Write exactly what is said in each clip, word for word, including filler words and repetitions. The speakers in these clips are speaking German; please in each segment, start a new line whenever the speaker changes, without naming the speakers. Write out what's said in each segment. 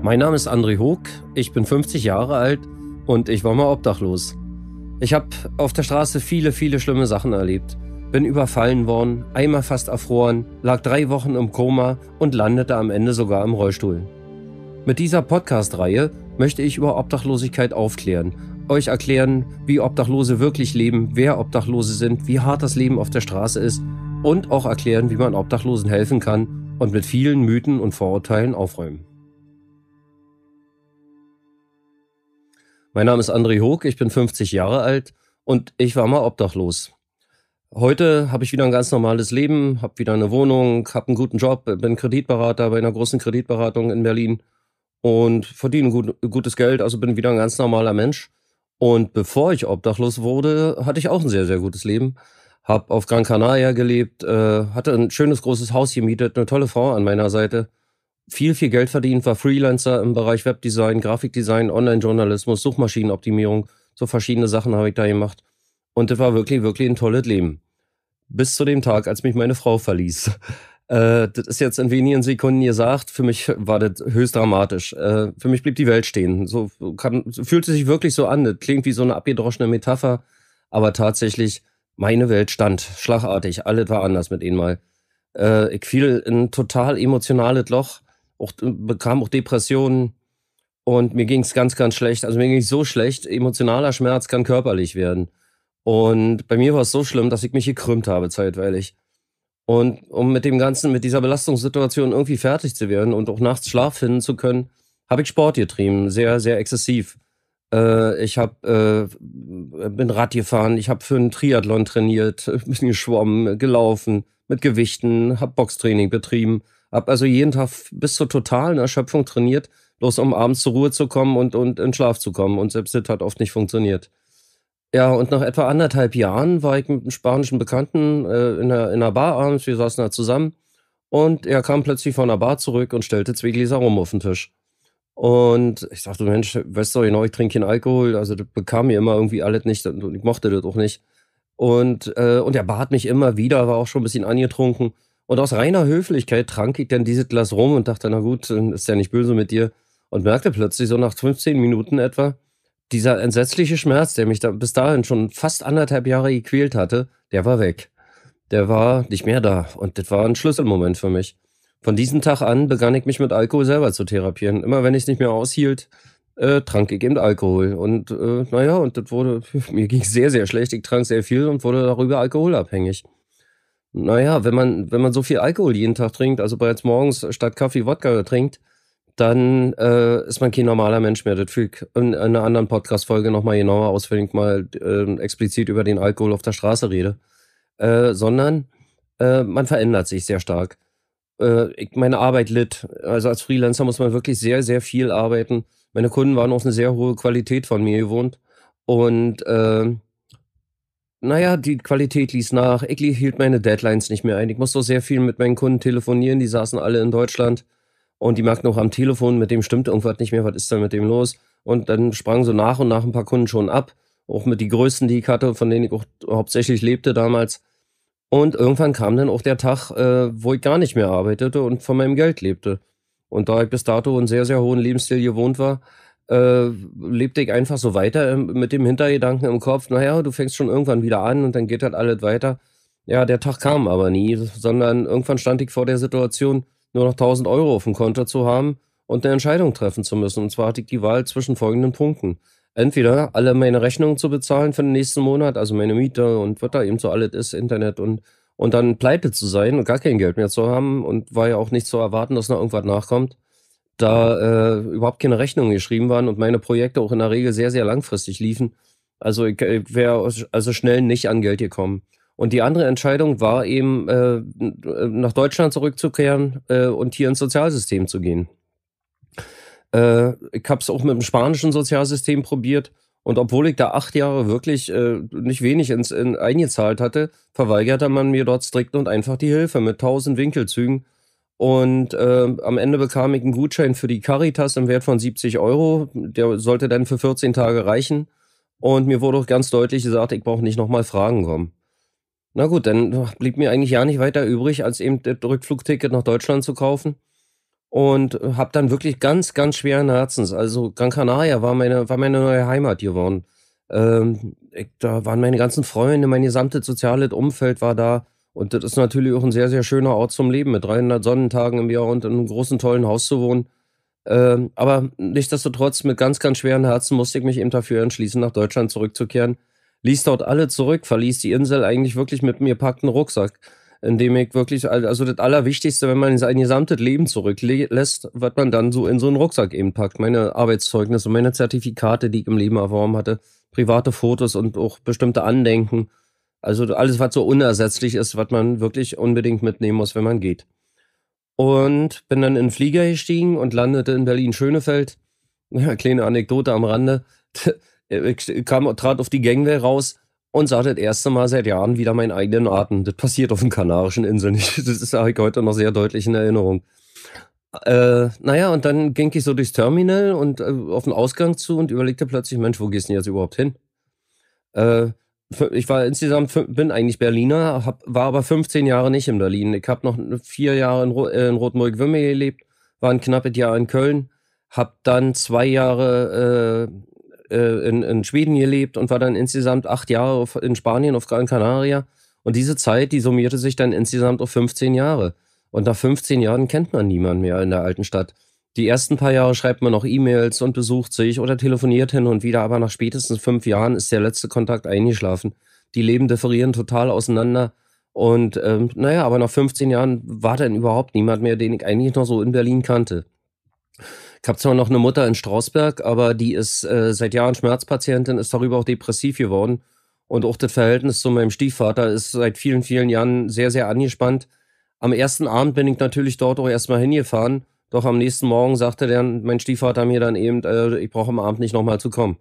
Mein Name ist André Hoog, ich bin fünfzig Jahre alt und ich war mal obdachlos. Ich habe auf der Straße viele, viele schlimme Sachen erlebt. Bin überfallen worden, einmal fast erfroren, lag drei Wochen im Koma und landete am Ende sogar im Rollstuhl. Mit dieser Podcast-Reihe möchte ich über Obdachlosigkeit aufklären, euch erklären, wie Obdachlose wirklich leben, wer Obdachlose sind, wie hart das Leben auf der Straße ist und auch erklären, wie man Obdachlosen helfen kann und mit vielen Mythen und Vorurteilen aufräumen. Mein Name ist André Hoog, ich bin fünfzig Jahre alt und ich war mal obdachlos. Heute habe ich wieder ein ganz normales Leben, habe wieder eine Wohnung, habe einen guten Job, bin Kreditberater bei einer großen Kreditberatung in Berlin und verdiene gut, gutes Geld, also bin wieder ein ganz normaler Mensch. Und bevor ich obdachlos wurde, hatte ich auch ein sehr, sehr gutes Leben. Habe auf Gran Canaria gelebt, äh, hatte ein schönes großes Haus gemietet, eine tolle Frau an meiner Seite. Viel, viel Geld verdient, war Freelancer im Bereich Webdesign, Grafikdesign, Online-Journalismus, Suchmaschinenoptimierung. So verschiedene Sachen habe ich da gemacht. Und das war wirklich, wirklich ein tolles Leben. Bis zu dem Tag, als mich meine Frau verließ. Äh, das ist jetzt in wenigen Sekunden gesagt. Für mich war das höchst dramatisch. Äh, für mich blieb die Welt stehen. So kann, so fühlte sich wirklich so an. Das klingt wie so eine abgedroschene Metapher. Aber tatsächlich, meine Welt stand schlagartig. Alles war anders mit ihnen mal. Äh, ich fiel in ein total emotionales Loch. Auch, bekam auch Depressionen und mir ging es ganz, ganz schlecht. Also mir ging es so schlecht, emotionaler Schmerz kann körperlich werden. Und bei mir war es so schlimm, dass ich mich gekrümmt habe zeitweilig. Und um mit dem Ganzen, mit dieser Belastungssituation irgendwie fertig zu werden und auch nachts Schlaf finden zu können, habe ich Sport getrieben, sehr, sehr exzessiv. Äh, ich hab, äh, bin Rad gefahren, ich habe für einen Triathlon trainiert, ein bisschen geschwommen, gelaufen, mit Gewichten, habe Boxtraining betrieben. Hab also jeden Tag bis zur totalen Erschöpfung trainiert, bloß um abends zur Ruhe zu kommen und, und in Schlaf zu kommen. Und selbst das hat oft nicht funktioniert. Ja, und nach etwa anderthalb Jahren war ich mit einem spanischen Bekannten äh, in, einer, in einer Bar abends. Wir saßen da zusammen und er kam plötzlich von der Bar zurück und stellte zwei Gläser Rum auf den Tisch. Und ich sagte, Mensch, weißt du genau, ich trinke keinen Alkohol. Also das bekam mir immer irgendwie alles nicht und ich mochte das auch nicht. Und, äh, und er bat mich immer wieder, war auch schon ein bisschen angetrunken. Und aus reiner Höflichkeit trank ich dann dieses Glas rum und dachte, na gut, ist ja nicht böse mit dir. Und merkte plötzlich so nach fünfzehn Minuten etwa, dieser entsetzliche Schmerz, der mich da bis dahin schon fast anderthalb Jahre gequält hatte, der war weg. Der war nicht mehr da. Und das war ein Schlüsselmoment für mich. Von diesem Tag an begann ich mich mit Alkohol selber zu therapieren. Immer wenn ich es nicht mehr aushielt, äh, trank ich eben Alkohol. Und äh, naja, und das wurde, mir ging es sehr, sehr schlecht. Ich trank sehr viel und wurde darüber alkoholabhängig. Naja, wenn man, wenn man so viel Alkohol jeden Tag trinkt, also bereits morgens statt Kaffee Wodka trinkt, dann äh, ist man kein normaler Mensch mehr. Das fühle ich in einer anderen Podcast-Folge nochmal genauer aus, wenn ich mal äh, explizit über den Alkohol auf der Straße rede. Äh, sondern äh, man verändert sich sehr stark. Äh, ich, meine Arbeit litt. Also als Freelancer muss man wirklich sehr, sehr viel arbeiten. Meine Kunden waren auch eine sehr hohe Qualität von mir gewohnt. Und äh, naja, die Qualität ließ nach. Ich hielt meine Deadlines nicht mehr ein. Ich musste auch sehr viel mit meinen Kunden telefonieren. Die saßen alle in Deutschland. Und die merkten auch am Telefon, mit dem stimmt irgendwas nicht mehr. Was ist denn mit dem los? Und dann sprangen so nach und nach ein paar Kunden schon ab. Auch mit die größten, die ich hatte, von denen ich auch hauptsächlich lebte damals. Und irgendwann kam dann auch der Tag, äh, wo ich gar nicht mehr arbeitete und von meinem Geld lebte. Und da ich bis dato einen sehr, sehr hohen Lebensstil gewohnt war, äh, lebte ich einfach so weiter ähm, mit dem Hintergedanken im Kopf, naja, du fängst schon irgendwann wieder an und dann geht halt alles weiter. Ja, der Tag kam aber nie, sondern irgendwann stand ich vor der Situation, nur noch tausend Euro auf dem Konto zu haben und eine Entscheidung treffen zu müssen. Und zwar hatte ich die Wahl zwischen folgenden Punkten. Entweder alle meine Rechnungen zu bezahlen für den nächsten Monat, also meine Miete und was da eben so alles ist, Internet und, und dann pleite zu sein und gar kein Geld mehr zu haben und war ja auch nicht zu erwarten, dass noch irgendwas nachkommt, da äh, überhaupt keine Rechnungen geschrieben waren und meine Projekte auch in der Regel sehr, sehr langfristig liefen. Also ich, ich wäre also schnell nicht an Geld gekommen. Und die andere Entscheidung war eben, äh, nach Deutschland zurückzukehren äh, und hier ins Sozialsystem zu gehen. Äh, ich habe es auch mit dem spanischen Sozialsystem probiert. Und obwohl ich da acht Jahre wirklich äh, nicht wenig ins, in, eingezahlt hatte, verweigerte man mir dort strikt und einfach die Hilfe mit tausend Winkelzügen. Und äh, am Ende bekam ich einen Gutschein für die Caritas im Wert von siebzig Euro. Der sollte dann für vierzehn Tage reichen. Und mir wurde auch ganz deutlich gesagt, ich brauche nicht nochmal Fragen kommen. Na gut, dann blieb mir eigentlich ja nicht weiter übrig, als eben das Rückflugticket nach Deutschland zu kaufen. und habe dann wirklich ganz, ganz schweren Herzens, also Gran Canaria war meine war meine neue Heimat geworden. Ähm, ich da waren meine ganzen Freunde, mein gesamtes soziales Umfeld war da und das ist natürlich auch ein sehr, sehr schöner Ort zum Leben mit dreihundert Sonnentagen im Jahr und in einem großen, tollen Haus zu wohnen. Ähm, aber nichtsdestotrotz mit ganz, ganz schweren Herzen musste ich mich eben dafür entschließen, nach Deutschland zurückzukehren. Ließ dort alle zurück, verließ die Insel eigentlich wirklich mit mir gepackten Rucksack, in dem ich wirklich, al- also das Allerwichtigste, wenn man sein gesamtes Leben zurücklässt, was man dann so in so einen Rucksack eben packt. Meine Arbeitszeugnisse, meine Zertifikate, die ich im Leben erworben hatte, private Fotos und auch bestimmte Andenken. Also alles, was so unersetzlich ist, was man wirklich unbedingt mitnehmen muss, wenn man geht. Und bin dann in 'n Flieger gestiegen und landete in Berlin-Schönefeld. Ja, kleine Anekdote am Rande. Ich kam trat auf die Gangway raus und sah das erste Mal seit Jahren wieder meinen eigenen Atem. Das passiert auf den Kanarischen Inseln nicht. Das ist habe ich heute noch sehr deutlich in Erinnerung. Äh, na ja, und dann ging ich so durchs Terminal und, äh, auf den Ausgang zu und überlegte plötzlich: „Mensch, wo gehst 'n jetzt überhaupt hin?“ Äh, fü Ich war insgesamt fü bin eigentlich Berliner, habe war aber fünfzehn Jahre nicht in Berlin. Ich habe noch n vier Jahre in Ro äh, in Rotenburg-Wilmingen gelebt, war 'n knappes Jahr in Köln, habe dann zwei Jahre, äh, äh, in in Schweden gelebt und war dann insgesamt acht Jahre auf in Spanien auf Gran Canaria. Und diese Zeit, die summierte sich dann insgesamt auf fünfzehn Jahre. Und nach fünfzehn Jahren kennt man niemanden mehr in der alten Stadt. Die ersten paar Jahre schreibt man noch E-Mails und besucht sich oder telefoniert hin und wieder, aber nach spätestens fünf Jahren ist der letzte Kontakt eingeschlafen. Die Leben differieren total auseinander und, ähm, na ja, aber nach fünfzehn Jahren war dann überhaupt niemand mehr, den ich eigentlich noch so in Berlin kannte. Ich habe zwar noch eine Mutter in Strausberg, aber die ist, äh, seit Jahren Schmerzpatientin, ist darüber auch depressiv geworden und auch das Verhältnis zu meinem Stiefvater ist seit vielen, vielen Jahren sehr, sehr angespannt. Am ersten Abend bin ich natürlich dort auch erst mal hingefahren, doch am nächsten Morgen sagte der mein Stiefvater mir dann eben, äh, ich brauche am Abend nicht noch mal zu kommen.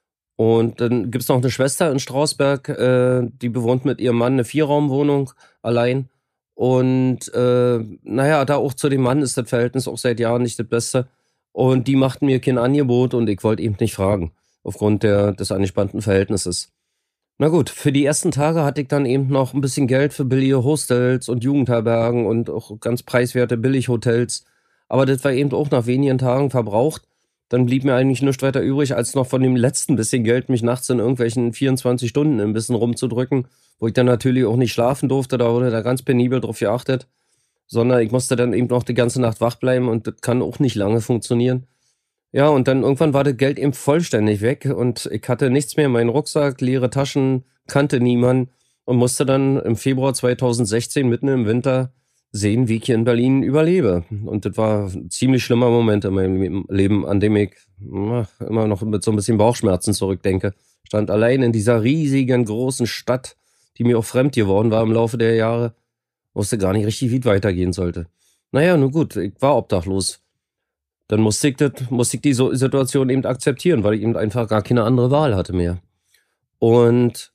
Und dann gibt's noch eine Schwester in Strausberg, äh, die bewohnt mit ihrem Mann eine Vierraumwohnung allein. Und, äh, na ja, da auch zu dem Mann ist das Verhältnis auch seit Jahren nicht das Beste. Und die machten mir kein Angebot und ich wollte eben nicht fragen, aufgrund der des angespannten Verhältnisses. Na gut, für die ersten Tage hatte ich dann eben noch ein bisschen Geld für billige Hostels und Jugendherbergen und auch ganz preiswerte Billighotels. Aber das war eben auch nach wenigen Tagen verbraucht. Dann blieb mir eigentlich nichts weiter übrig, als noch von dem letzten bisschen Geld mich nachts in irgendwelchen vierundzwanzig Stunden ein bisschen rumzudrücken, wo ich dann natürlich auch nicht schlafen durfte, da wurde da ganz penibel drauf geachtet, sondern ich musste dann eben noch die ganze Nacht wach bleiben und das kann auch nicht lange funktionieren. Ja, und dann irgendwann war das Geld eben vollständig weg und ich hatte nichts mehr in meinem Rucksack, leere Taschen, kannte niemanden und musste dann im Februar zweitausendsechzehn mitten im Winter sehen, wie ich hier in Berlin überlebe. Und das war 'n ziemlich schlimmer Moment in meinem Leben, Leben, an dem ich na, immer noch mit so ein bisschen Bauchschmerzen zurückdenke. Stand allein in dieser riesigen, großen Stadt, die mir auch fremd geworden war im Laufe der Jahre, wusste gar nicht richtig, wie es weitergehen sollte. Na ja, nun gut, ich war obdachlos. Dann musste ich das musste ich die so Situation eben akzeptieren, weil ich eben einfach gar keine andere Wahl hatte mehr. Und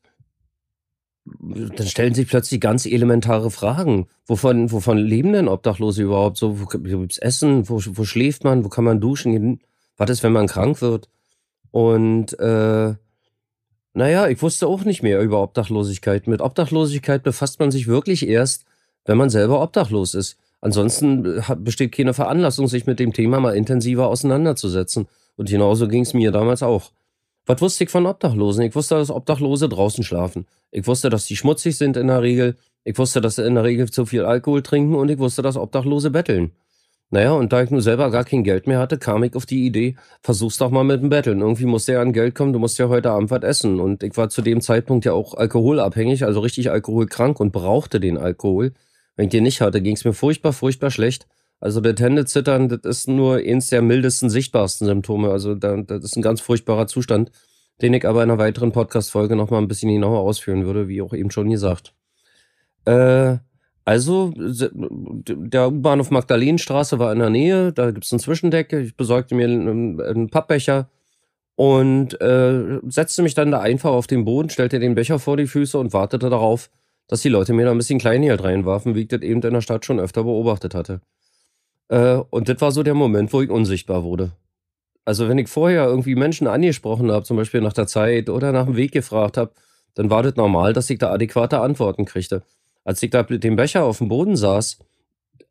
dann stellen sich plötzlich ganz elementare Fragen. Wovon wovon leben denn Obdachlose überhaupt so? Wo g wo gibt's Essen? Wo wo schläft man? Wo kann man duschen gehen? Was ist, wenn man krank wird? Und, äh, na ja, ich wusste auch nicht mehr über Obdachlosigkeit. Mit Obdachlosigkeit befasst man sich wirklich erst, wenn man selber obdachlos ist. Ansonsten, äh, ha besteht keine Veranlassung, sich mit dem Thema mal intensiver auseinanderzusetzen. Und genauso ging's mir damals auch. Was wusste ich von Obdachlosen? Ich wusste, dass Obdachlose draußen schlafen. Ich wusste, dass die schmutzig sind in der Regel. Ich wusste, dass sie in der Regel zu viel Alkohol trinken und ich wusste, dass Obdachlose betteln. Naja, und da ich nun selber gar kein Geld mehr hatte, kam ich auf die Idee, versuch's doch mal mit dem Betteln. Irgendwie muss ja an Geld kommen, du musst ja heute Abend was essen. Und ich war zu dem Zeitpunkt ja auch alkoholabhängig, also richtig alkoholkrank und brauchte den Alkohol. Wenn ich den nicht hatte, ging's mir furchtbar, furchtbar schlecht. Also das Händezittern, das ist nur eins der mildesten, sichtbarsten Symptome. Also da, das ist ein ganz furchtbarer Zustand, den ich aber in einer weiteren Podcast-Folge noch mal ein bisschen genauer ausführen würde, wie auch eben schon gesagt. Äh, also, se der U-Bahnhof Magdalenenstraße war in der Nähe, da gibt's 'n Zwischendeck. Ich besorgte mir 'n 'n Pappbecher und, äh, setzte mich dann da einfach auf den Boden, stellte den Becher vor die Füße und wartete darauf, dass die Leute mir da 'n bisschen Kleingeld reinwarfen, wie ich das eben in der Stadt schon öfter beobachtet hatte. Äh, und das war so der Moment, wo ich unsichtbar wurde. Also, wenn ich vorher irgendwie Menschen angesprochen habe, zum Beispiel nach der Zeit oder nach dem Weg gefragt habe, dann war das normal, dass ich da adäquate Antworten kriegte. Als ich da mit dem Becher auf dem Boden saß,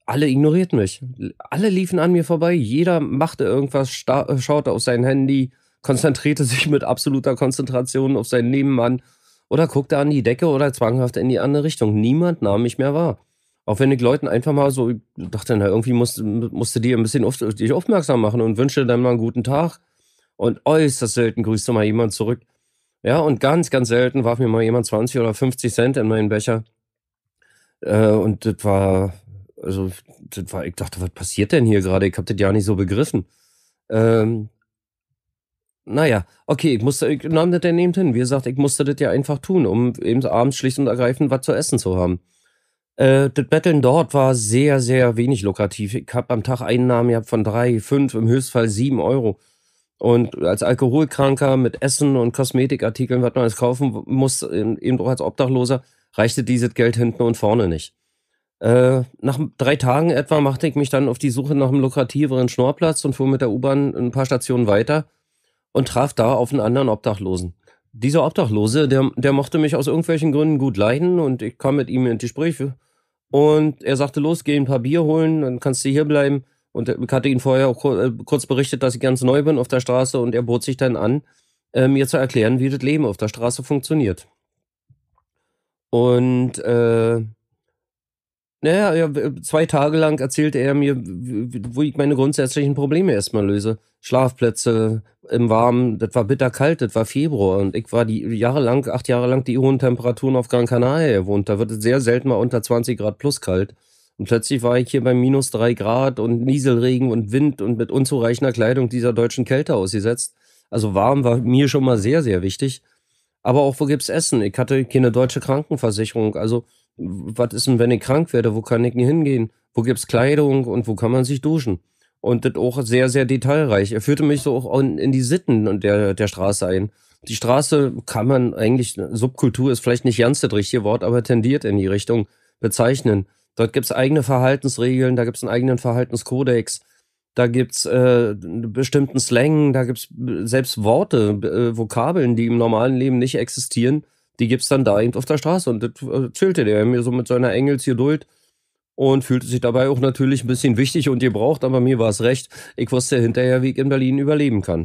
alle ignorierten mich. Alle liefen an mir vorbei. Jeder machte irgendwas, sta schaute auf sein Handy, konzentrierte sich mit absoluter Konzentration auf seinen Nebenmann oder guckte an die Decke oder zwanghaft in die andere Richtung. Niemand nahm mich mehr wahr. Auch wenn ich Leuten einfach mal so dachte, na, irgendwie musst musst du dir ein bisschen auf dich aufmerksam machen und wünschte dann mal einen guten Tag. Und äußerst selten grüßte mal jemand zurück. Ja, und ganz, ganz selten warf mir mal jemand zwanzig oder fünfzig Cent in meinen Becher. Äh, und das war also, das war ich dachte: „Was passiert denn hier gerade? Ich habe das ja nicht so begriffen." Ähm, na ja, okay, ich musste ich nahm das dann eben hin. Wie gesagt, ich musste das ja einfach tun, um eben abends schlicht und ergreifend was zu essen zu haben. Äh, das Betteln dort war sehr, sehr wenig lukrativ. Ich habe am Tag Einnahmen gehabt von drei, fünf, im Höchstfall sieben Euro. Und als Alkoholkranker mit Essen und Kosmetikartikeln, was man alles kaufen w muss, eben eben auch als Obdachloser, reichte dieses Geld hinten und vorne nicht. Äh, nach drei Tagen etwa machte ich mich dann auf die Suche nach einem lukrativeren Schnorrplatz und fuhr mit der U-Bahn ein paar Stationen weiter und traf da auf einen anderen Obdachlosen. Dieser Obdachlose, der der mochte mich aus irgendwelchen Gründen gut leiden und ich kam mit ihm in Gespräch und er sagte: „Los, geh ein paar Bier holen, dann kannst du hier bleiben." Und äh, ich hatte ihn vorher auch kur äh, kurz berichtet, dass ich ganz neu bin auf der Straße und er bot sich dann an, äh, mir zu erklären, wie das Leben auf der Straße funktioniert. Und, äh na ja, ja, w zwei Tage lang erzählte er mir, w w wo ich meine grundsätzlichen Probleme erst mal löse. Schlafplätze im Warmen, das war bitterkalt, das war Februar und ich war die jahrelang acht Jahre lang die hohen Temperaturen auf Gran Canaria gewohnt. Da wird es sehr selten mal unter zwanzig Grad plus kalt. Und plötzlich war ich hier bei minus drei Grad und Nieselregen und Wind und mit unzureichender Kleidung dieser deutschen Kälte ausgesetzt. Also warm war mir schon mal sehr, sehr wichtig. Aber auch, wo gibt's Essen? Ich hatte keine deutsche Krankenversicherung. Also, was ist denn, wenn ich krank werde? Wo kann ich denn hingehen? Wo gibt's Kleidung und wo kann man sich duschen? Und das auch sehr, sehr detailreich. Er führte mich so auch in, in die Sitten und der, der Straße ein. Die Straße kann man eigentlich, Subkultur ist vielleicht nicht ganz das richtige Wort, aber tendiert in die Richtung bezeichnen. Dort gibt's eigene Verhaltensregeln, da gibt's einen eigenen Verhaltenskodex. Da gibt's äh, 'n bestimmten Slang, da gibt's b selbst Worte, b äh, Vokabeln, die im normalen Leben nicht existieren, die gibt's dann da eben auf der Straße und das äh, erzählte der mir so mit seiner Engelsgeduld und fühlte sich dabei auch natürlich 'n bisschen wichtig und gebraucht, aber mir war's recht. Ich wusste hinterher, wie ich in Berlin überleben kann.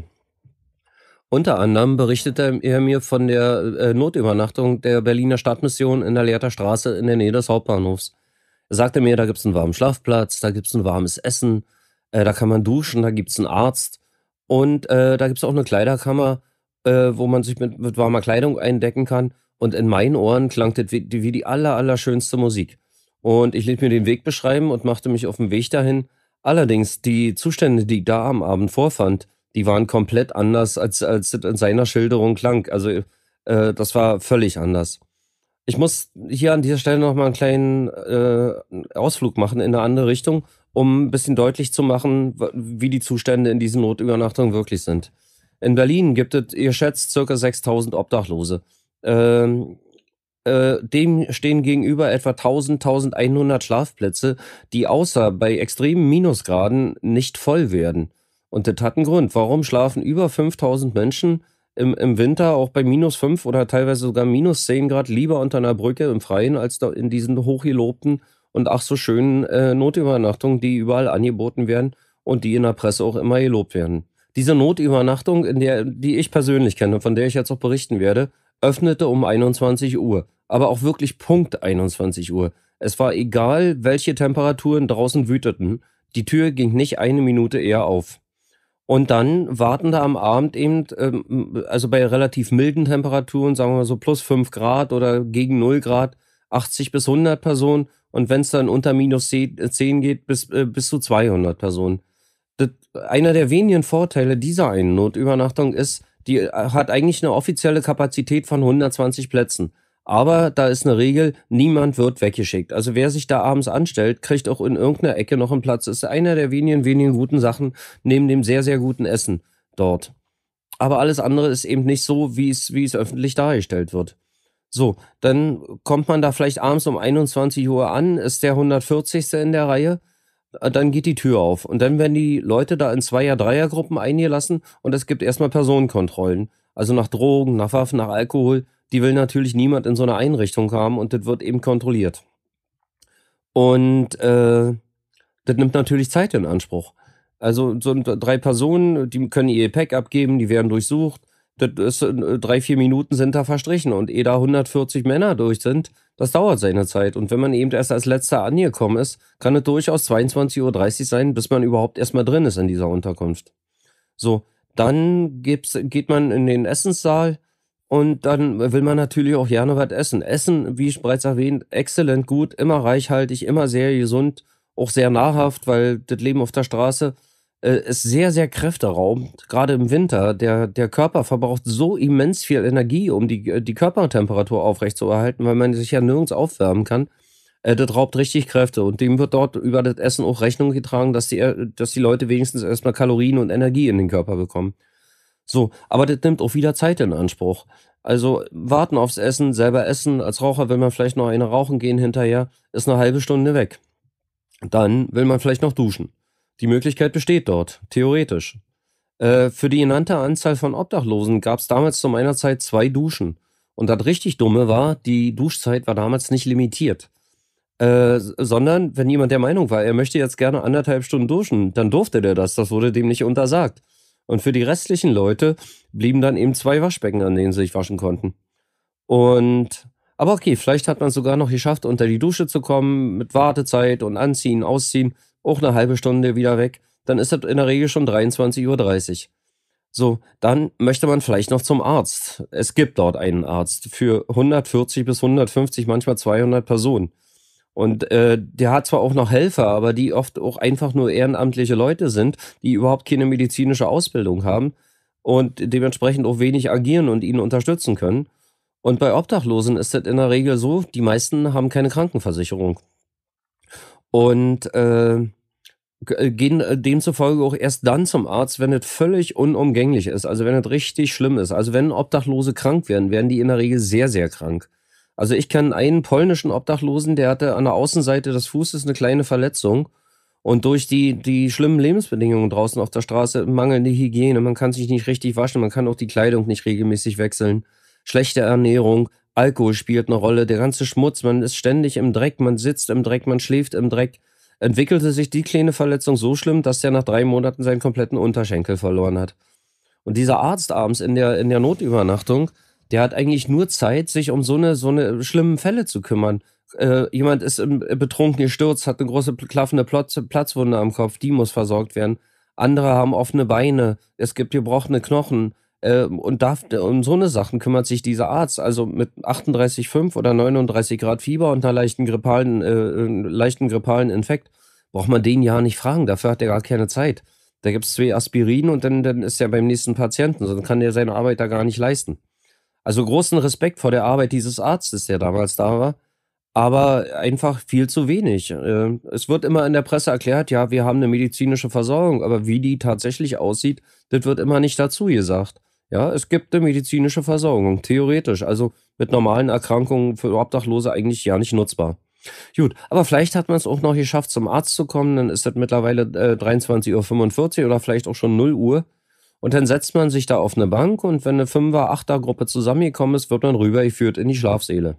Unter anderem berichtete er mir von der, äh, Notübernachtung der Berliner Stadtmission in der Lehrter Straße in der Nähe des Hauptbahnhofs. Er sagte mir, da gibt's einen warmen Schlafplatz, da gibt's ein warmes Essen, äh, da kann man duschen, da gibt's einen Arzt und, äh, da gibt's auch eine Kleiderkammer, äh, wo man sich mit mit warmer Kleidung eindecken kann. Und in meinen Ohren klang das wie die wie die aller allerschönste Musik. Und ich ließ mir den Weg beschreiben und machte mich auf 'n Weg dahin. Allerdings, die Zustände, die ich da am Abend vorfand, die waren komplett anders, als als es in seiner Schilderung klang. Also, äh, das war völlig anders. Ich muss hier an dieser Stelle noch mal 'n kleinen, äh, Ausflug machen in eine andere Richtung, um ein bisschen deutlich zu machen, w wie die Zustände in diesen Notübernachtungen wirklich sind. In Berlin gibt es geschätzt circa sechstausend Obdachlose. Ähm, äh, dem stehen gegenüber etwa tausend, tausendeinhundert Schlafplätze, die außer bei extremen Minusgraden nicht voll werden. Und das hat 'n Grund. Warum schlafen über fünftausend Menschen im im Winter auch bei minus fünf oder teilweise sogar minus zehn Grad lieber unter einer Brücke im Freien als da in diesen hochgelobten und ach so schönen, äh, Notübernachtungen, die überall angeboten werden und die in der Presse auch immer gelobt werden. Diese Notübernachtung, in der die ich persönlich kenne, von der ich jetzt auch berichten werde, öffnete um einundzwanzig Uhr, aber auch wirklich Punkt einundzwanzig Uhr. Es war egal, welche Temperaturen draußen wüteten, die Tür ging nicht eine Minute eher auf. Und dann warten da am Abend eben, ähm, also bei relativ milden Temperaturen, sagen wir mal so plus fünf Grad oder gegen null Grad, achtzig bis hundert Personen und wenn es dann unter minus ze äh, zehn geht, bis äh, bis zu zweihundert Personen. Das einer der wenigen Vorteile dieser einen Notübernachtung ist, die äh, hat eigentlich eine offizielle Kapazität von hundertzwanzig Plätzen. Aber da ist eine Regel, niemand wird weggeschickt. Also, wer sich da abends anstellt, kriegt auch in irgendeiner Ecke noch einen Platz. Ist einer der wenigen, wenigen guten Sachen neben dem sehr, sehr guten Essen dort. Aber alles andere ist eben nicht so, wie es wie es öffentlich dargestellt wird. So, dann kommt man da vielleicht abends um einundzwanzig Uhr an, ist der hundertvierzigste in der Reihe, äh, dann geht die Tür auf und dann werden die Leute da in Zweier-, Dreiergruppen eingelassen und es gibt erst mal Personenkontrollen. Also, nach Drogen, nach Waffen, nach Alkohol. Die will natürlich niemand in so 'ner Einrichtung haben und das wird eben kontrolliert. Und, äh das nimmt natürlich Zeit in Anspruch. Also so 'n drei Personen, die können ihr Gepäck abgeben, die werden durchsucht. Das ist in drei, vier Minuten sind da verstrichen und ehe da hundertvierzig Männer durch sind, das dauert seine Zeit. Und wenn man eben erst als Letzter angekommen ist, kann es durchaus zweiundzwanzig Uhr dreißig sein, bis man überhaupt erst mal drin ist in dieser Unterkunft. So, dann gibt's geht man in den Essenssaal und dann will man natürlich auch gerne was essen. Essen, wie ich bereits erwähnt, exzellent gut, immer reichhaltig, immer sehr gesund, auch sehr nahrhaft, weil das Leben auf der Straße, äh, ist sehr, sehr kräfteraubend. Gerade im Winter, der der Körper verbraucht so immens viel Energie, um die äh, die Körpertemperatur aufrechtzuerhalten, weil man sich ja nirgends aufwärmen kann. Äh, das raubt richtig Kräfte und dem wird dort über das Essen auch Rechnung getragen, dass die äh, dass die Leute wenigstens erst mal Kalorien und Energie in den Körper bekommen. So, aber das nimmt auch wieder Zeit in Anspruch. Also, warten aufs Essen, selber essen. Als Raucher will man vielleicht noch eine rauchen gehen hinterher, ist 'ne halbe Stunde weg. Dann will man vielleicht noch duschen. Die Möglichkeit besteht dort, theoretisch. Äh, für die genannte Anzahl von Obdachlosen gab's damals zu meiner Zeit zwei Duschen. Und das richtig Dumme war, die Duschzeit war damals nicht limitiert. Äh, s sondern wenn jemand der Meinung war, er möchte jetzt gerne anderthalb Stunden duschen, dann durfte der das. Das wurde dem nicht untersagt. Und für die restlichen Leute blieben dann eben zwei Waschbecken, an denen sie sich waschen konnten. Und aber okay, vielleicht hat man's sogar noch geschafft, unter die Dusche zu kommen mit Wartezeit und Anziehen, Ausziehen, auch 'ne halbe Stunde wieder weg. Dann ist das in der Regel schon dreiundzwanzig Uhr dreißig. So, dann möchte man vielleicht noch zum Arzt. Es gibt dort einen Arzt für hundertvierzig bis hundertfünfzig, manchmal zweihundert Personen. Und, äh, der hat zwar auch noch Helfer, aber die oft auch einfach nur ehrenamtliche Leute sind, die überhaupt keine medizinische Ausbildung haben und dementsprechend auch wenig agieren und ihn unterstützen können. Und bei Obdachlosen ist das in der Regel so, die meisten haben keine Krankenversicherung. Und, äh, g äh, gehen, äh, demzufolge auch erst dann zum Arzt, wenn es völlig unumgänglich ist, also wenn es richtig schlimm ist. Also wenn Obdachlose krank werden, werden die in der Regel sehr, sehr krank. Also ich kenne einen polnischen Obdachlosen, der hatte an der Außenseite des Fußes 'ne kleine Verletzung und durch die die schlimmen Lebensbedingungen draußen auf der Straße, mangelnde Hygiene, man kann sich nicht richtig waschen, man kann auch die Kleidung nicht regelmäßig wechseln, schlechte Ernährung, Alkohol spielt 'ne Rolle, der ganze Schmutz, man ist ständig im Dreck, man sitzt im Dreck, man schläft im Dreck. Entwickelte sich die kleine Verletzung so schlimm, dass der nach drei Monaten seinen kompletten Unterschenkel verloren hat. Und dieser Arzt abends in der in der Notübernachtung, der hat eigentlich nur Zeit, sich um so 'ne so 'ne schlimmen Fälle zu kümmern. Äh, jemand ist im äh, betrunken gestürzt, hat 'ne große pl klaffende Plotze Platzwunde am Kopf, die muss versorgt werden. Andere haben offene Beine, es gibt gebrochene Knochen, äh, und darf um so 'ne Sachen kümmert sich dieser Arzt. Also mit achtunddreißig Komma fünf oder neununddreißig Grad Fieber und 'ner leichten grippalen äh, äh, leichten grippalen Infekt braucht man den ja nicht fragen, dafür hat der gar keine Zeit. Da gibt's zwei Aspirin und dann dann ist er beim nächsten Patienten, sonst kann der seine Arbeit da gar nicht leisten. Also großen Respekt vor der Arbeit dieses Arztes, der damals da war, aber einfach viel zu wenig. Äh, es wird immer in der Presse erklärt: „Ja, wir haben 'ne medizinische Versorgung“, aber wie die tatsächlich aussieht, das wird immer nicht dazu gesagt. Ja, es gibt 'ne medizinische Versorgung, theoretisch, also mit normalen Erkrankungen für Obdachlose eigentlich ja nicht nutzbar. Gut, aber vielleicht hat man's auch noch geschafft, zum Arzt zu kommen, dann ist das mittlerweile, äh, dreiundzwanzig Uhr fünfundvierzig oder vielleicht auch schon null Uhr. Und dann setzt man sich da auf 'ne Bank und wenn 'ne Fünfer Achter-Gruppe zusammengekommen ist, wird man rübergeführt in die Schlafsäle.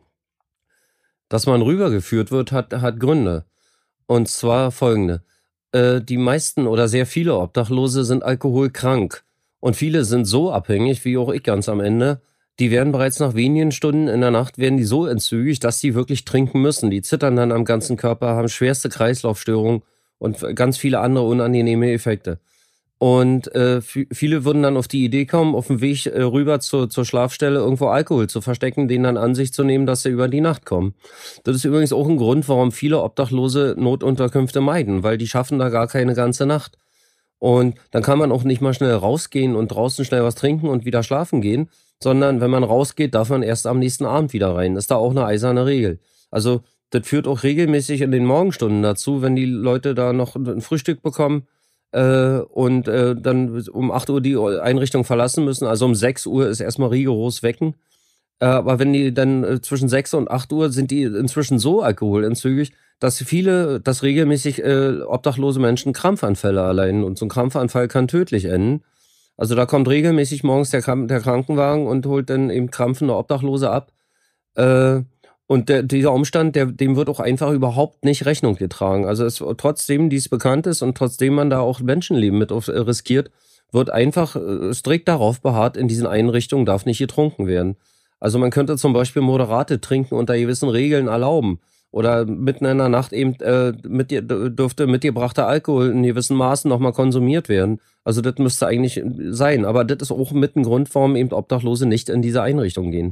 Dass man rübergeführt wird, hat hat Gründe. Und zwar folgende: Äh, die meisten oder sehr viele Obdachlose sind alkoholkrank. Und viele sind so abhängig, wie auch ich ganz am Ende, die werden bereits nach wenigen Stunden in der Nacht werden die so entzügig, dass die wirklich trinken müssen. Die zittern dann am ganzen Körper, haben schwerste Kreislaufstörungen und v ganz viele andere unangenehme Effekte. Und, äh, vi viele würden dann auf die Idee kommen, aufm Weg, äh, rüber zur zur Schlafstelle irgendwo Alkohol zu verstecken, den dann an sich zu nehmen, dass sie über die Nacht kommen. Das ist übrigens auch 'n Grund, warum viele Obdachlose Notunterkünfte meiden, weil die schaffen da gar keine ganze Nacht. Und dann kann man auch nicht mal schnell rausgehen und draußen schnell was trinken und wieder schlafen gehen, sondern wenn man rausgeht, darf man erst am nächsten Abend wieder rein. Ist da auch 'ne eiserne Regel. Also, das führt auch regelmäßig in den Morgenstunden dazu, wenn die Leute da noch 'n 'n Frühstück bekommen, äh, und, äh, dann um acht Uhr die Einrichtung verlassen müssen. Also um sechs Uhr ist erst mal rigoros wecken. Äh, aber wenn die dann, äh, zwischen sechs und acht Uhr sind die inzwischen so alkoholentzügig, dass viele dass regelmäßig, äh, obdachlose Menschen Krampfanfälle erleiden und so 'n Krampfanfall kann tödlich enden. Also, da kommt regelmäßig morgens der Kran der Krankenwagen und holt dann eben krampfende Obdachlose ab. Äh, Und der dieser Umstand, der dem wird auch einfach überhaupt nicht Rechnung getragen. Also, es trotzdem dies bekannt ist und trotzdem man da auch Menschenleben mit auf äh, riskiert, wird einfach, äh, strikt darauf beharrt, in diesen Einrichtungen darf nicht getrunken werden. Also, man könnte zum Beispiel moderate Trinken unter gewissen Regeln erlauben oder mitten in der Nacht eben, äh, mit dir d dürfte mitgebrachter Alkohol in gewissen Maßen noch mal konsumiert werden. Also, das müsste eigentlich, äh, sein, aber das ist auch mit 'n Grund, warum eben Obdachlose nicht in diese Einrichtung gehen.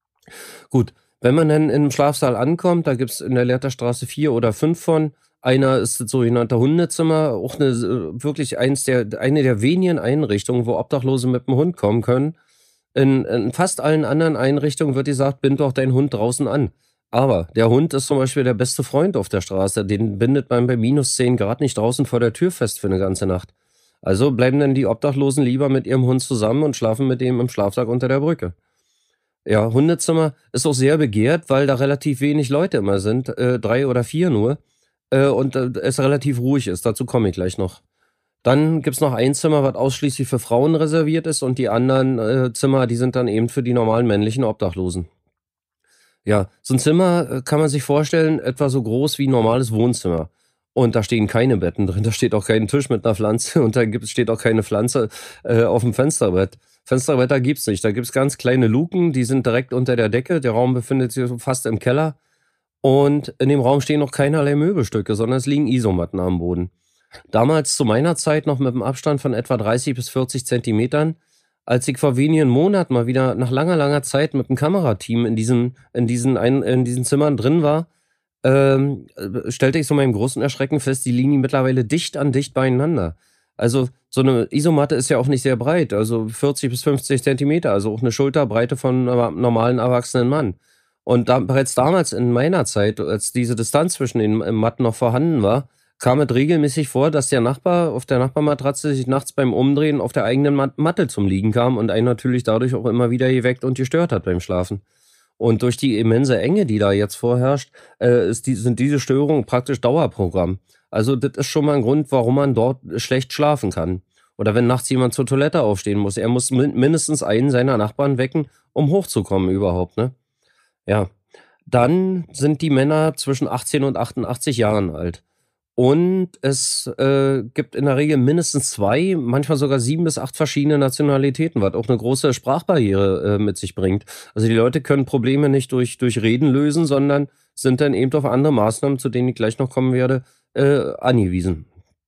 Gut, wenn man dann im Schlafsaal ankommt, da gibt's in der Lehrterstraße vier oder fünf von. Einer ist das sogenannte Hundezimmer, auch 'ne s äh, wirklich eins der eine der wenigen Einrichtungen, wo Obdachlose mit dem Hund kommen können. In in fast allen anderen Einrichtungen wird gesagt: „Bind doch deinen Hund draußen an.“ Aber der Hund ist zum Beispiel der beste Freund auf der Straße. Den bindet man bei minus zehn Grad nicht draußen vor der Tür fest für 'ne ganze Nacht. Also bleiben dann die Obdachlosen lieber mit ihrem Hund zusammen und schlafen mit dem im Schlafsack unter der Brücke. Ja, Hundezimmer ist auch sehr begehrt, weil da relativ wenig Leute immer sind, äh, drei oder vier nur, äh, und, äh, es relativ ruhig ist. Dazu komme ich gleich noch. Dann gibt's noch ein Zimmer, was ausschließlich für Frauen reserviert ist und die anderen, äh, Zimmer, die sind dann eben für die normalen männlichen Obdachlosen. Ja, so 'n Zimmer, äh, kann man sich vorstellen, etwa so groß wie 'n normales Wohnzimmer. Und da stehen keine Betten drin, da steht auch kein Tisch mit 'ner Pflanze und da gibt steht auch keine Pflanze, äh, aufm Fensterbrett. Fensterbretter gibt's nicht. Da gibt's ganz kleine Luken, die sind direkt unter der Decke. Der Raum befindet sich so fast im Keller und in dem Raum stehen noch keinerlei Möbelstücke, sondern es liegen Isomatten am Boden. Damals zu meiner Zeit noch mit'm Abstand von etwa dreißig bis vierzig Zentimetern. Als ich vor wenigen Monaten mal wieder nach langer, langer Zeit mit 'm Kamerateam in diesen in diesen ein in diesen Zimmern drin war, ähm, äh, stellte ich zu meinem großen Erschrecken fest, die liegen mittlerweile dicht an dicht beieinander. Also, so 'ne Isomatte ist ja auch nicht sehr breit, also vierzig bis fünfzig Zentimeter, also auch 'ne Schulterbreite von 'nem normalen erwachsenen Mann. Und da bereits damals in meiner Zeit, als diese Distanz zwischen den, äh, Matten noch vorhanden war, kam es regelmäßig vor, dass der Nachbar auf der Nachbarmatratze sich nachts beim Umdrehen auf der eigenen Mat Matte zum Liegen kam und einen natürlich dadurch auch immer wieder geweckt und gestört hat beim Schlafen. Und durch die immense Enge, die da jetzt vorherrscht, äh, ist die sind diese Störungen praktisch Dauerprogramm. Also, das ist schon mal 'n Grund, warum man dort schlecht schlafen kann. Oder wenn nachts jemand zur Toilette aufstehen muss. Er muss min mindestens einen seiner Nachbarn wecken, um hochzukommen überhaupt, ne? Ja. Dann sind die Männer zwischen achtzehn und achtundachtzig Jahren alt. Und es, äh, gibt in der Regel mindestens zwei, manchmal sogar sieben bis acht verschiedene Nationalitäten, was auch 'ne große Sprachbarriere, äh, mit sich bringt. Also, die Leute können Probleme nicht durch durch Reden lösen, sondern sind dann eben auf andere Maßnahmen, zu denen ich gleich noch kommen werde, äh, angewiesen.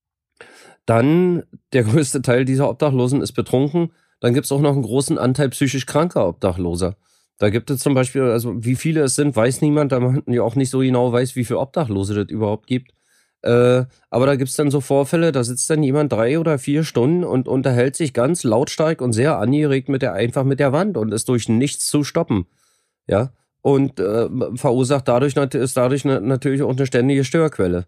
Dann der größte Teil dieser Obdachlosen ist betrunken. Dann gibt's auch noch 'n großen Anteil psychisch kranker Obdachloser. Da gibt es zum Beispiel also, wie viele es sind, weiß niemand, da man ja auch nicht so genau weiß, wie viele Obdachlose das überhaupt gibt. Äh, aber da gibt's dann so Vorfälle, da sitzt dann jemand drei oder vier Stunden und unterhält sich ganz lautstark und sehr angeregt mit der einfach mit der Wand und ist durch nichts zu stoppen, ja? Und, äh, verursacht dadurch nat ist dadurch na natürlich auch 'ne ständige Störquelle.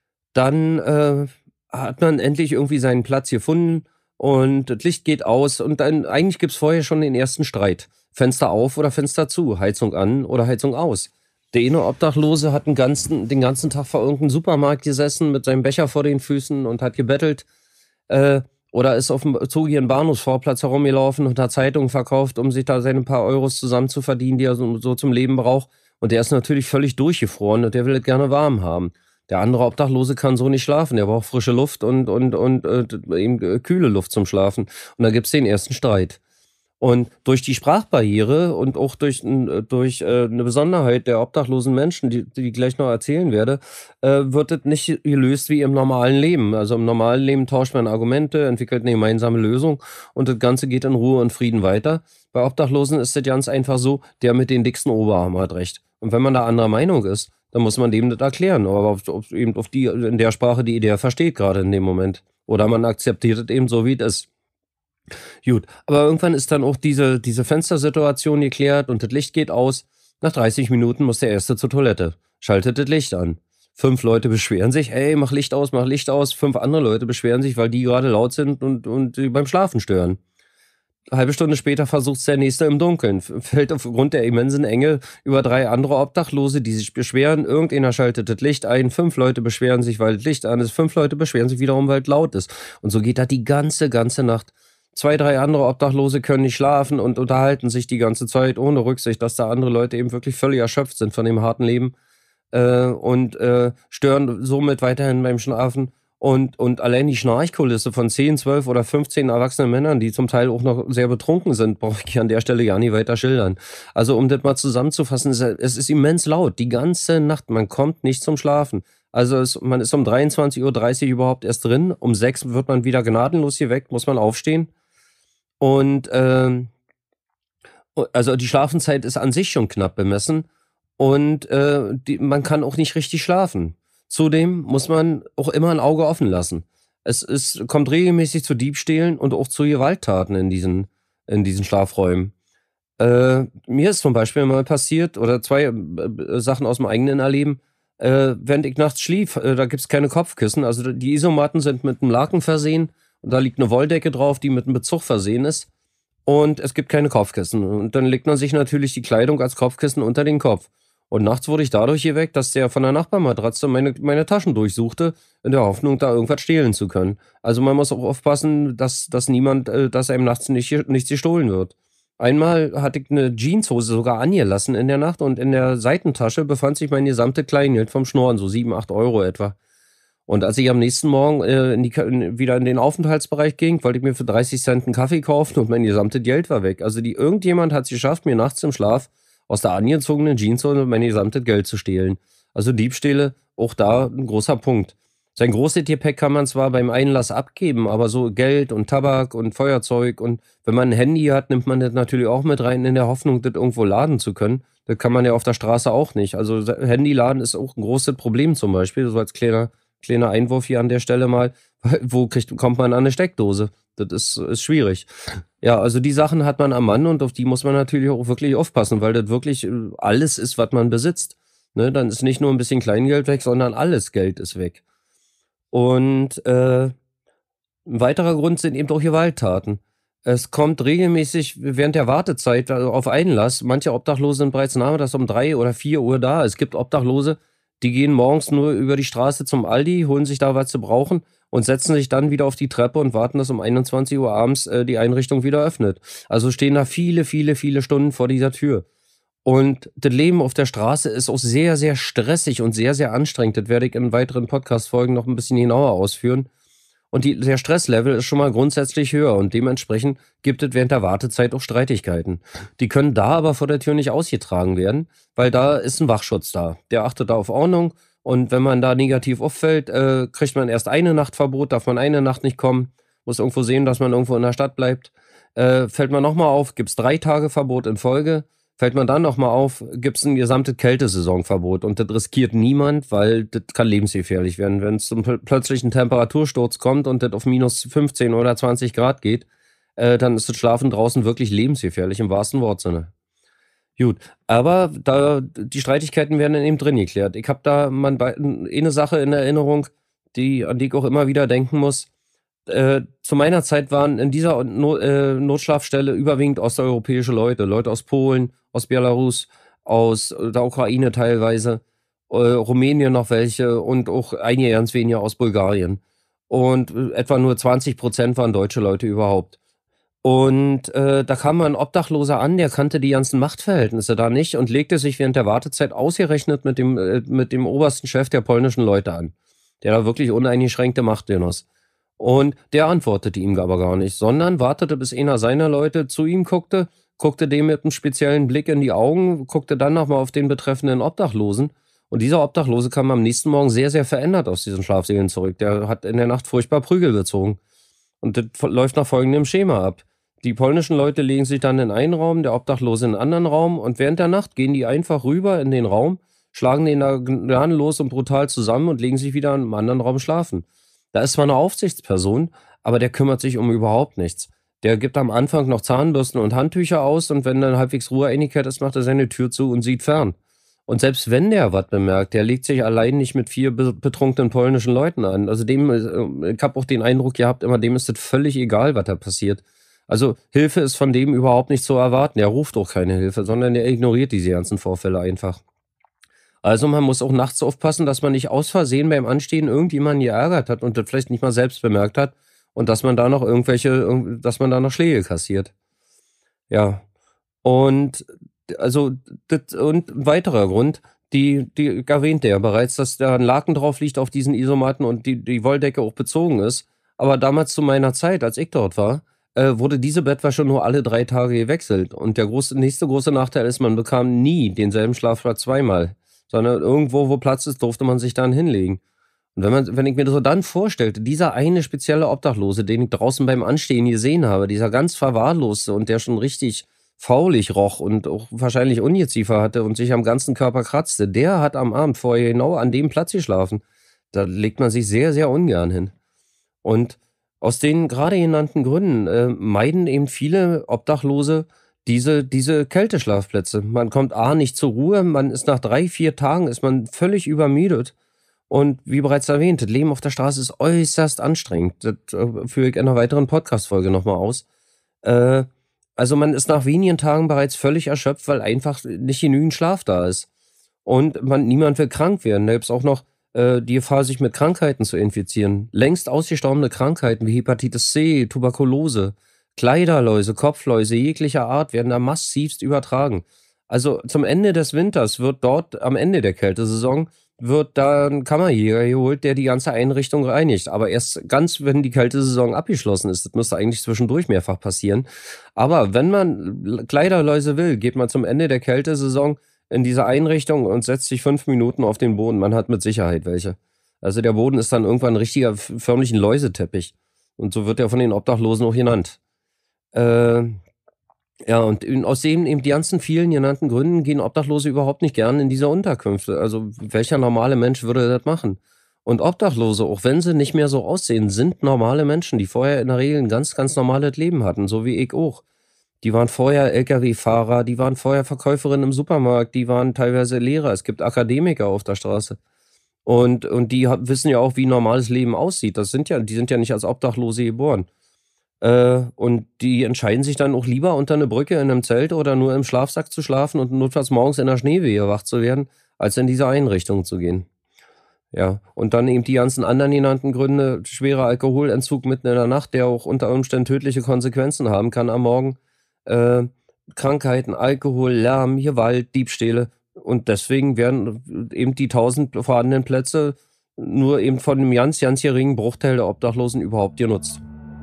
Dann, äh, hat man endlich irgendwie seinen Platz gefunden und das Licht geht aus und dann eigentlich gibt's vorher schon den ersten Streit. Fenster auf oder Fenster zu, Heizung an oder Heizung aus. Der eine Obdachlose hat 'n ganzen den ganzen Tag vor irgend 'n Supermarkt gesessen mit seinem Becher vor den Füßen und hat gebettelt, äh, oder ist aufm zugigen Bahnhofsvorplatz herumgelaufen und hat Zeitungen verkauft, um sich da seine paar Euros zusammenzuverdienen, die er so so zum Leben braucht. Und der ist natürlich völlig durchgefroren und der will es gerne warm haben. Der andere Obdachlose kann so nicht schlafen, der braucht frische Luft und und und, äh, d eben, äh, kühle Luft zum Schlafen. Und da gibt's den ersten Streit. Und durch die Sprachbarriere und auch durch 'n äh, durch, äh, 'ne Besonderheit der obdachlosen Menschen, die die ich gleich noch erzählen werde, äh, wird das nicht gelöst wie im normalen Leben. Also, im normalen Leben tauscht man Argumente, entwickelt 'ne gemeinsame Lösung und das Ganze geht in Ruhe und Frieden weiter. Bei Obdachlosen ist das ganz einfach so, der mit den dicksten Oberarmen hat recht. Und wenn man da anderer Meinung ist, dann muss man dem das erklären, aber auf auf eben auf die in der Sprache, die der versteht grade in dem Moment. Oder man akzeptiert es eben so, wie es ist. Gut, aber irgendwann ist dann auch diese diese Fenstersituation geklärt und das Licht geht aus. Nach dreißig Minuten muss der Erste zur Toilette, schaltet das Licht an. fünf Leute beschweren sich: „Ey, mach Licht aus, mach Licht aus.“ fünf andere Leute beschweren sich, weil die grade laut sind und und die beim Schlafen stören. Halbe Stunde später versucht's der Nächste im Dunkeln, f fällt aufgrund der immensen Enge über drei andere Obdachlose, die sich beschweren. Irgendeiner schaltet das Licht ein, fünf Leute beschweren sich, weil das Licht an ist, fünf Leute beschweren sich wiederum, weil es laut ist. Und so geht das die ganze, ganze Nacht. Zwei, drei andere Obdachlose können nicht schlafen und unterhalten sich die ganze Zeit ohne Rücksicht, dass da andere Leute eben wirklich völlig erschöpft sind von dem harten Leben äh, und äh, stören somit weiterhin beim Schlafen. Und, und allein die Schnarchkulisse von zehn, zwölf oder fünfzehn erwachsenen Männern, die zum Teil auch noch sehr betrunken sind, brauche ich an der Stelle gar nicht weiter schildern. Also um das mal zusammenzufassen, es es ist immens laut, die ganze Nacht, man kommt nicht zum Schlafen. Also es, man ist um dreiundzwanzig Uhr dreißig überhaupt erst drin, um sechs wird man wieder gnadenlos geweckt, muss man aufstehen. Und ähm, also die Schlafenszeit ist an sich schon knapp bemessen und äh, die, man kann auch nicht richtig schlafen. Zudem muss man auch immer ein Auge offen lassen. Es ist, kommt regelmäßig zu Diebstählen und auch zu Gewalttaten in diesen, in diesen Schlafräumen. Äh, mir ist zum Beispiel mal passiert, oder zwei äh, äh, Sachen aus dem eigenen Erleben, äh, während ich nachts schlief, äh, da gibt's keine Kopfkissen. Also die Isomatten sind mit einem Laken versehen und da liegt eine Wolldecke drauf, die mit einem Bezug versehen ist. Und es gibt keine Kopfkissen. Und dann legt man sich natürlich die Kleidung als Kopfkissen unter den Kopf. Und nachts wurde ich dadurch geweckt, dass der von der Nachbarmatratze meine, meine Taschen durchsuchte, in der Hoffnung, da irgendwas stehlen zu können. Also man muss auch aufpassen, dass, dass niemand, äh, dass einem nachts nicht, nichts gestohlen wird. Einmal hatte ich eine Jeanshose sogar angelassen in der Nacht und in der Seitentasche befand sich mein gesamte Kleingeld vom Schnorren, so sieben, acht Euro etwa. Und als ich am nächsten Morgen äh, in die, in, wieder in den Aufenthaltsbereich ging, wollte ich mir für dreißig Cent einen Kaffee kaufen und mein gesamtes Geld war weg. Also die, irgendjemand hat es geschafft, mir nachts im Schlaf aus der angezogenen Jeanshose mein gesamtes Geld zu stehlen. Also Diebstähle, auch da ein großer Punkt. Sein großes Gepäck kann man zwar beim Einlass abgeben, aber so Geld und Tabak und Feuerzeug und wenn man ein Handy hat, nimmt man das natürlich auch mit rein in der Hoffnung, das irgendwo laden zu können. Das kann man ja auf der Straße auch nicht. Also Handyladen ist auch ein großes Problem zum Beispiel, so als kleiner, kleiner Einwurf hier an der Stelle mal. Wo kriegt, kommt man an eine Steckdose? Das ist, ist schwierig. Ja, also die Sachen hat man am Mann und auf die muss man natürlich auch wirklich aufpassen, weil das wirklich äh, alles ist, was man besitzt. Ne, dann ist nicht nur ein bisschen Kleingeld weg, sondern alles Geld ist weg. Und äh, ein weiterer Grund sind eben auch Gewalttaten. Es kommt regelmäßig während der Wartezeit also auf Einlass. Manche Obdachlose sind bereits nachmittags um drei oder vier Uhr da. Es gibt Obdachlose, die gehen morgens nur über die Straße zum Aldi, holen sich da, was sie brauchen und setzen sich dann wieder auf die Treppe und warten, dass um einundzwanzig Uhr abends äh, die Einrichtung wieder öffnet. Also stehen da viele, viele, viele Stunden vor dieser Tür. Und das Leben auf der Straße ist auch sehr, sehr stressig und sehr, sehr anstrengend. Das werde ich in weiteren Podcast-Folgen noch ein bisschen genauer ausführen. Und die, der Stresslevel ist schon mal grundsätzlich höher und dementsprechend gibt es während der Wartezeit auch Streitigkeiten. Die können da aber vor der Tür nicht ausgetragen werden, weil da ist ein Wachschutz da. Der achtet da auf Ordnung und wenn man da negativ auffällt, äh, kriegt man erst eine Nacht Verbot, darf man eine Nacht nicht kommen, muss irgendwo sehen, dass man irgendwo in der Stadt bleibt. Äh, fällt man nochmal auf, gibt es drei Tage Verbot in Folge. Fällt man dann nochmal auf, gibt es ein gesamtes Kältesaisonverbot und das riskiert niemand, weil das kann lebensgefährlich werden. Wenn es zum pl plötzlichen Temperatursturz kommt und das auf minus fünfzehn oder zwanzig Grad geht, äh, dann ist das Schlafen draußen wirklich lebensgefährlich im wahrsten Wortsinne. Gut, aber da die Streitigkeiten werden dann eben drin geklärt. Ich habe da mal eine Sache in Erinnerung, die, an die ich auch immer wieder denken muss. Äh, zu meiner Zeit waren in dieser no äh, Notschlafstelle überwiegend osteuropäische Leute, Leute aus Polen, aus Belarus, aus der Ukraine teilweise, äh, Rumänien noch welche und auch einige ganz wenige aus Bulgarien. Und äh, etwa nur zwanzig Prozent waren deutsche Leute überhaupt. Und äh, da kam mal ein Obdachloser an, der kannte die ganzen Machtverhältnisse da nicht und legte sich während der Wartezeit ausgerechnet mit dem, äh, mit dem obersten Chef der polnischen Leute an, der da wirklich uneingeschränkte Macht genoss. Und der antwortete ihm aber gar nicht, sondern wartete, bis einer seiner Leute zu ihm guckte, guckte dem mit einem speziellen Blick in die Augen, guckte dann nochmal auf den betreffenden Obdachlosen. Und dieser Obdachlose kam am nächsten Morgen sehr, sehr verändert aus diesen Schlafsälen zurück. Der hat in der Nacht furchtbar Prügel gezogen. Und das läuft nach folgendem Schema ab. Die polnischen Leute legen sich dann in einen Raum, der Obdachlose in einen anderen Raum und während der Nacht gehen die einfach rüber in den Raum, schlagen den da gnadenlos und brutal zusammen und legen sich wieder in einem anderen Raum schlafen. Da ist zwar eine Aufsichtsperson, aber der kümmert sich um überhaupt nichts. Der gibt am Anfang noch Zahnbürsten und Handtücher aus und wenn dann halbwegs Ruhe eingekehrt ist, macht er seine Tür zu und sieht fern. Und selbst wenn der was bemerkt, der legt sich allein nicht mit vier be betrunkenen polnischen Leuten an. Also dem, äh, ich habe auch den Eindruck gehabt, immer dem ist das völlig egal, was da passiert. Also Hilfe ist von dem überhaupt nicht zu erwarten. Er ruft auch keine Hilfe, sondern er ignoriert diese ganzen Vorfälle einfach. Also man muss auch nachts aufpassen, dass man nicht aus Versehen beim Anstehen irgendjemanden geärgert hat und das vielleicht nicht mal selbst bemerkt hat und dass man da noch irgendwelche, dass man da noch Schläge kassiert. Ja, und also das, und ein weiterer Grund, die, die erwähnte ja bereits, dass da ein Laken drauf liegt auf diesen Isomatten und die, die Wolldecke auch bezogen ist. Aber damals zu meiner Zeit, als ich dort war, äh, wurde diese Bettwäsche nur alle drei Tage gewechselt. Und der große, nächste große Nachteil ist, man bekam nie denselben Schlafplatz zweimal, sondern irgendwo, wo Platz ist, durfte man sich dann hinlegen. Und wenn man, wenn ich mir das so dann vorstellte, dieser eine spezielle Obdachlose, den ich draußen beim Anstehen gesehen habe, dieser ganz verwahrloste und der schon richtig faulig roch und auch wahrscheinlich Ungeziefer hatte und sich am ganzen Körper kratzte, der hat am Abend vorher genau an dem Platz geschlafen. Da legt man sich sehr, sehr ungern hin. Und aus den gerade genannten Gründen äh, meiden eben viele Obdachlose diese, diese Kälteschlafplätze. Man kommt A nicht zur Ruhe, man ist nach drei, vier Tagen ist man völlig übermüdet. Und wie bereits erwähnt, das Leben auf der Straße ist äußerst anstrengend. Das äh, führe ich in einer weiteren Podcast-Folge nochmal aus. Äh, also man ist nach wenigen Tagen bereits völlig erschöpft, weil einfach nicht genügend Schlaf da ist. Und man, niemand will krank werden. Da gibt es auch noch äh, die Gefahr, sich mit Krankheiten zu infizieren. Längst ausgestorbene Krankheiten wie Hepatitis C, Tuberkulose, Kleiderläuse, Kopfläuse jeglicher Art werden da massivst übertragen. Also zum Ende des Winters wird dort am Ende der Kältesaison wird da ein Kammerjäger geholt, der die ganze Einrichtung reinigt. Aber erst ganz, wenn die Kältesaison abgeschlossen ist. Das müsste eigentlich zwischendurch mehrfach passieren. Aber wenn man Kleiderläuse will, geht man zum Ende der Kältesaison in diese Einrichtung und setzt sich fünf Minuten auf den Boden. Man hat mit Sicherheit welche. Also der Boden ist dann irgendwann ein richtiger, förmlich ein Läuseteppich. Und so wird er von den Obdachlosen auch genannt. Äh... Ja, und aus den eben die ganzen vielen genannten Gründen gehen Obdachlose überhaupt nicht gern in diese Unterkünfte. Also welcher normale Mensch würde das machen? Und Obdachlose, auch wenn sie nicht mehr so aussehen, sind normale Menschen, die vorher in der Regel ein ganz, ganz normales Leben hatten, so wie ich auch. Die waren vorher L K W-Fahrer, die waren vorher Verkäuferinnen im Supermarkt, die waren teilweise Lehrer. Es gibt Akademiker auf der Straße. Und, und die wissen ja auch, wie normales Leben aussieht. Das sind ja, die sind ja nicht als Obdachlose geboren. Äh, und die entscheiden sich dann auch lieber unter eine Brücke in einem Zelt oder nur im Schlafsack zu schlafen und notfalls morgens in der Schneewehe wach zu werden, als in diese Einrichtung zu gehen. Ja, und dann eben die ganzen anderen genannten Gründe, schwerer Alkoholentzug mitten in der Nacht, der auch unter Umständen tödliche Konsequenzen haben kann am Morgen, äh, Krankheiten, Alkohol, Lärm, Gewalt, Diebstähle. Und deswegen werden eben die tausend vorhandenen Plätze nur eben von einem ganz, ganz geringen Bruchteil der Obdachlosen überhaupt genutzt.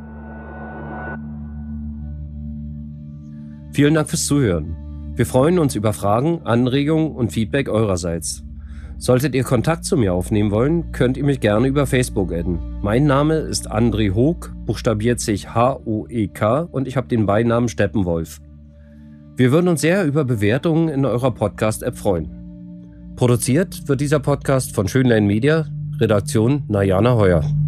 Vielen Dank fürs Zuhören. Wir freuen uns über Fragen, Anregungen und Feedback eurerseits. Solltet ihr Kontakt zu mir aufnehmen wollen, könnt ihr mich gerne über Facebook adden. Mein Name ist André Hoek, buchstabiert sich H O E K und ich habe den Beinamen Steppenwolf. Wir würden uns sehr über Bewertungen in eurer Podcast-App freuen. Produziert wird dieser Podcast von Schönlein Media, Redaktion Najana Heuer.